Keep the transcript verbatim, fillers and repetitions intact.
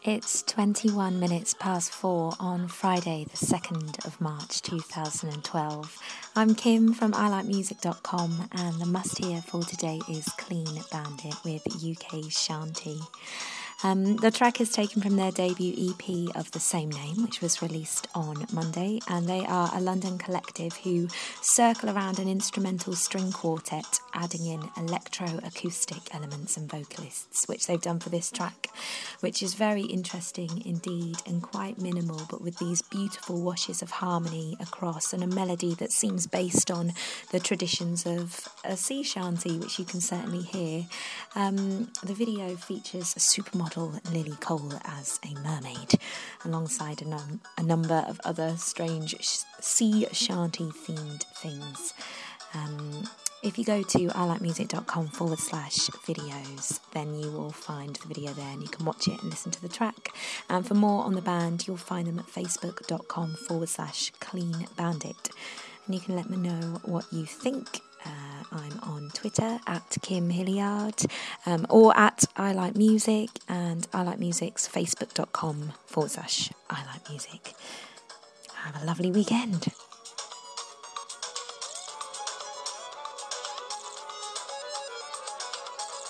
It's twenty-one minutes past four on Friday, the second of March two thousand twelve. I'm Kim from I like music dot com, and the must hear for today is Clean Bandit with U K Shanty. Um, the track is taken from their debut E P of the same name, which was released on Monday, and they are a London collective who circle around an instrumental string quartet, adding in electro-acoustic elements and vocalists, which they've done for this track, which is very interesting indeed and quite minimal, but with these beautiful washes of harmony across and a melody that seems based on the traditions of a sea shanty, which you can certainly hear. Um, the video features a supermodel Lily Cole as a mermaid, alongside a, num- a number of other strange sh- sea shanty themed things. Um, if you go to I like music dot com forward slash videos, then you will find the video there and you can watch it and listen to the track. And for more on the band, you'll find them at facebook dot com forward slash clean bandit. And you can let me know what you think. Uh, I'm on Twitter at Kim Hilliard um, or at I Like Music, and I Like Music's facebook dot com forward slash I Like Music. Have a lovely weekend.